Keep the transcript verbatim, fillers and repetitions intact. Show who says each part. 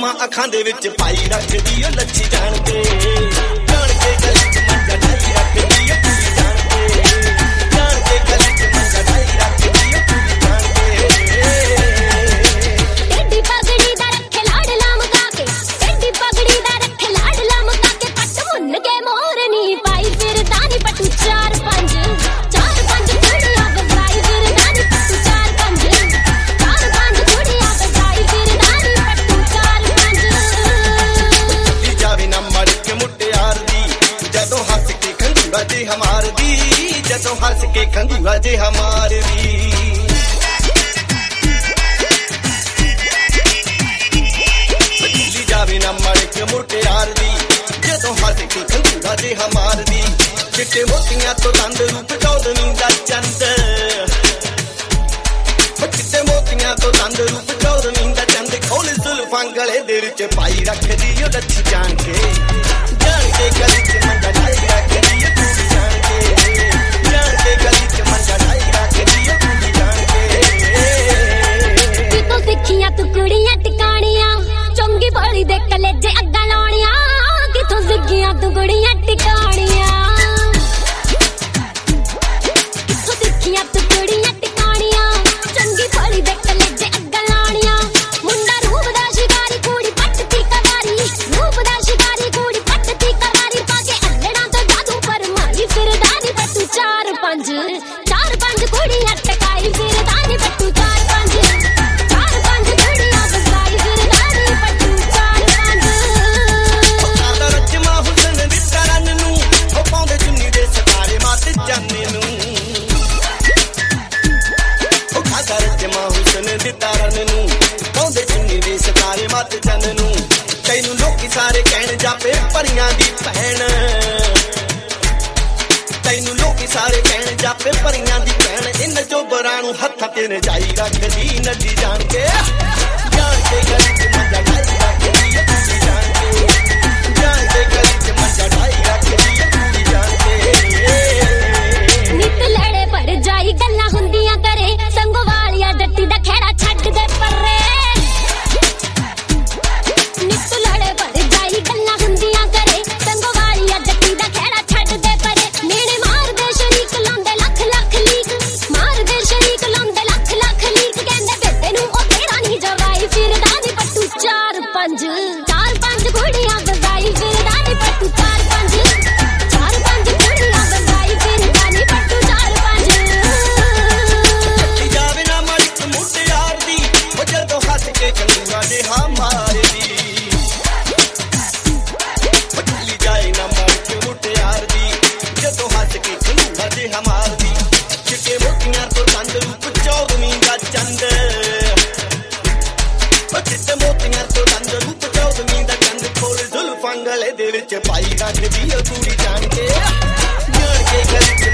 Speaker 1: ਸੁਰਮਾ ਅੱਖਾਂ ਦੇ ਵਿੱਚ ਪਾਈ ਰੱਖਦੀ ਓ ਲੱਛੀ ਜਾਣ ਕੇ ਜਾਣ ਕੇ ਗਲੀ ਚ ਮੰਜਾ ਢਾਈ ਰੱਖਦੀ ਓ ਕੁੜੀ ਜਾਣ ਕੇ ਜਾਣ ਕੇ ਗਲੀ ਚ ਮੰਜਾ ਢਾਈ ਰੱਖਦੀ ਓ ਕੁੜੀ ਜਾਣ ਕੇ
Speaker 2: ਏਡੀ ਪਗੜੀ ਦਾ ਰੱਖੇ ਲਾੜ ਲਮਕਾ ਕੇ ਏਡੀ ਪਗੜੀ ਦਾ ਰੱਖੇ ਲਾੜ ਲਮਕਾ ਕੇ ਪੱਟ ਮੁੰਨ ਕੇ ਮੋਰਨੀ ਪਾਈ ਫਿਰਦਾ ਨੀ ਪੱਟੂ ਚਾਰ ਪੰਜ ਚਾਰ ਪੰਜ ਕੁੜੀਆਂ ਬਗਾਈ ਫਿਰਦਾ ਨੀ ਪੱਟੂ ਚਾਰ ਪੰਜ ਚਾਰ ਪੰਜ ਕੁੜੀਆਂ ਬਗਾਈ ਫਿਰਦਾ ਨੀ ਪੱਟੂ ਚਾਰ ਪੰਜ
Speaker 1: ਲੀ ਜਾਵੇ ਨਾ ਮੜ ਕੇ ਮੁਟਿਆਰ ਦੀ ਜਦੋਂ ਹੱਸ ਕੇ ਖੰਗੂਰਾ ਜੇ ਹਮਾਰ ਦੀ ਜਦੋਂ ਹੱਸ ਕੇ ਖੰਗੂਰਾ ਜੇ ਹਮਾਰ ਦੀ ਜਾਵੇ ਨਾ ਮੜ ਕੇ ਮੁਟਿਆਰ ਦੀ ਜਦੋਂ ਹੱਸ ਕੇ ਖੰਗੂਰਾ ਜੇ ਹਮਾਰ ਦੀ ਚਿੱਟੇ ਮੋਤੀਆਂ ਤੋਂ ਦੰਦ ਰੂਪ ਚੌਦਵੀਂ ਦਾ ਚੰਦ ਚਿੱਟੇ ਮੋਤੀਆਂ ਤੋਂ ਦੰਦ ਰੂਪ ਚੌਦਵੀਂ ਦਾ ਚੰਦ ਖੋਲ ਜ਼ੁਲਫਾਂ ਗਲੇ ਦੇ ਵਿੱਚ ਪਾਈ ਰੱਖਦੀ ਓ ਲੱਛੀ ਜਾਣ ਕੇ ਜਾਣ ਕੇ ਗਲੀ ਚ ਮੰਜਾ ਢਾਈ ਰੱਖਦੀ ਓ ਕੁੜੀ ਜਾਣ ਕੇ ਜਾਣ ਕੇ ਗਲੀ ਚ ਮੰਜਾ ਢਾਈ ਰੱਖਦੀ ਓ ਕੁੜੀ ਜਾਣ ਕੇ
Speaker 2: ਕਿਤੋਂ ਸਿੱਖੀਆਂ ਤੂੰ ਕੁੜੀਆਂ ਟਿਕਾਣੀਆਂ ਚੰਗੀ ਭਲੀ ਦੇ ਕਲੇਜੇ ਅੱਗਾ ਲਾਉਣੀਆਂ ਕਿਥੋਂ ਸਿੱਖੀਆਂ ਤੂੰ ਕੁੜੀਆਂ ਟਿਕਾਣੀਆਂ ਕਿਥੋਂ ਸਿੱਖੀਆਂ ਤੂੰ ਕੁੜੀਆਂ ਟਿਕਾਣੀਆਂ ਚੰਗੀ ਭਲੀ ਦੇ ਕਲੇਜੇ ਅੱਗਾ ਲਾਉਣੀਆਂ ਮੁੰਡਾ ਰੂਪ ਦਾ ਸ਼ਿਕਾਰੀ ਕੁੜੀ ਪੱਟਦੀ ਕਵਾਰੀ ਰੂਪ ਦਾ ਸ਼ਿਕਾਰੀ ਕੁੜੀ ਪੱਟਦੀ ਕਵਾਰੀ ਪਾ ਕੇ ਅੱਲੜਾਂ ਤੋਂ ਜਾਦੂ ਪਰਮਾਈ ਫਿਰਦਾ ਨੀ ਪੱਟੂ ਚਾਰ ਪੰਜ ਚਾਰ ਪੰਜ ਕੁੜੀਆਂ ਟਕਾਈ ਫਿਰਦਾ ਨੀ ਪੱਟੂ ਚਾਰ ਪੰਜ ਚਾਰ ਪੰਜ ਕੁੜੀਆਂ ਬਗਾਈ ਫਿਰਦਾ ਨੀ ਪੱਟੂ ਚਾਰ ਪੰਜ
Speaker 1: ਆਦਾ ਰਚਮਾ ਹੁਸਨ ਦੀ ਤਰਨ ਨੂੰ ਉਹ ਪਾਉਂਦੇ ਚੁੰਨੀ ਦੇ ਸਿਤਾਰੇ ਮਾਤੇ ਜਾਨੇ ਨੂੰ ਉਹ ਖਾਦਾ ਰਚਮਾ ਹੁਸਨ ਦੀ ਤਰਨ ਨੂੰ ਪਾਉਂਦੇ ਚੁੰਨੀ ਦੇ ਸਿਤਾਰੇ ਮਾਤੇ ਚੰਨ ਨੂੰ ਤੈਨੂੰ ਲੋਕੀ ਸਾਰੇ ਕਹਿਣ ਜਾਪੇ ਪਰੀਆਂ ਦੀ ਭੈਣ ਤੈਨੂੰ ਲੋਕੀ ਸਾਰੇ ਕਹਿਣ ਜਾਪੇ ਪਰੀਆਂ ਦੀ ਭੈਣ ਇਨ ਚੋਬਰਾਂ ਨੂੰ ਹੱਥਾਂ ਤੇ ਨਜਾਈ ਰੱਖਦੀ ਨੱਡੀ ਜਾਣ ਕੇ ਜਾਣ ਕੇ ਗਲੀ ਚ ਮੰਜਾ ਢਾਈ ਰੱਖਦੀ ਓ ਕੁੜੀ ਜਾਣ ਕੇ ਜਾਣ ਕੇ ਗਲੀ ਚ ਮੰਜਾ ਢਾਈ ਰੱਖਦੀ ਓ ਕੁੜੀ ਜਾਣ ਕੇ
Speaker 2: ਨਿਤ ਲੜੇ ਪਰ ਜਾਈ ਗੱਲਾਂ ਹੁੰਦੀਆਂ ਕਰੇ ਸੰਗੋ ਵਾਲੀਆ ਡੱਟੀ ਦਾ ਖੇੜਾ ਛੱਡ ਦੇ ਪਰੇ ਨਿਤ ਲੜੇ ਪਰ ਜਾਈ ਗੱਲਾਂ ਹੁੰਦੀਆਂ ਕਰੇ ਸੰਗੋ ਵਾਲੀਆ ਡੱਟੀ ਦਾ ਖੇੜਾ ਛੱਡ ਦੇ ਪਰੇ ਨੇੜੇ ਮਾਰਦੇ ਸ਼ਰੀਕ ਲਾਉਂਦੇ ਲੱਖ ਲੱਖ ਲੀਕ ਮਾਰਦੇ ਸ਼ਰੀਕ ਲਾਉਂਦੇ ਲੱਖ ਲੱਖ ਲੀਕ ਕਹਿੰਦੇ ਬੇਟੇ ਨੂੰ ਉਹ ਤੇਰਾ ਨਹੀਂ ਜਵਾਈ ਫਿਰਦਾ ਨੀ ਪੱਟੂ ਚਾਰ ਪੰਜ ਚਾਰ ਪੰਜ ਕੁੜੀਆਂ ਬਗਾਈ ਫਿਰਦਾ ਨੀ ਪੱਟੂ ਚਾਰ ਪੰਜ ਚਾਰ ਪੰਜ ਕੁੜੀਆਂ ਬਗਾਈ ਫਿਰਦਾ ਨੀ ਪੱਟੂ ਚਾਰ ਪੰਜ
Speaker 1: ਲੀ ਜਾਵੇ ਨਾ ਮੜ ਕੇ ਮੁਟਿਆਰ ਦੀ ਉਹ ਜਦੋਂ ਹੱਸ ਕੇ ਖੰਗੂਰਾ ਜੇ ਹਮਾਰ ਦੀ ਲੀ ਜਾਏ ਨਾ ਮੜ ਕੇ ਮੁਟਿਆਰ ਦੀ ਜਦੋਂ ਹੱਸ ਕੇ ਖੰਗੂਰਾ ਜੇ ਹਮਾਰ ਦੀ ਚਿੱਟੇ ਮੋਤੀਆਂ ਤੋਂ ਦੰਦ ਰੂਪ ਚੌਦਵੀਂ ਦਾ ਚੰਦ ਚਿੱਟੇ ਮੋਤੀਆਂ ਤੋਂ ਦੰਦ ਰੂਪ ਚੌਦਵੀਂ ਦਾ ਚੰਦ ਖੋਲ ਜ਼ੁਲਫਾਂ ਗਲੇ ਦੇ ਵਿੱਚ ਪਾਈ ਰੱਖਦੀ ਓ ਕੁੜੀ ਜਾਣ ਕੇ ਜਾਣ ਕੇ ਗਲੀ ਚ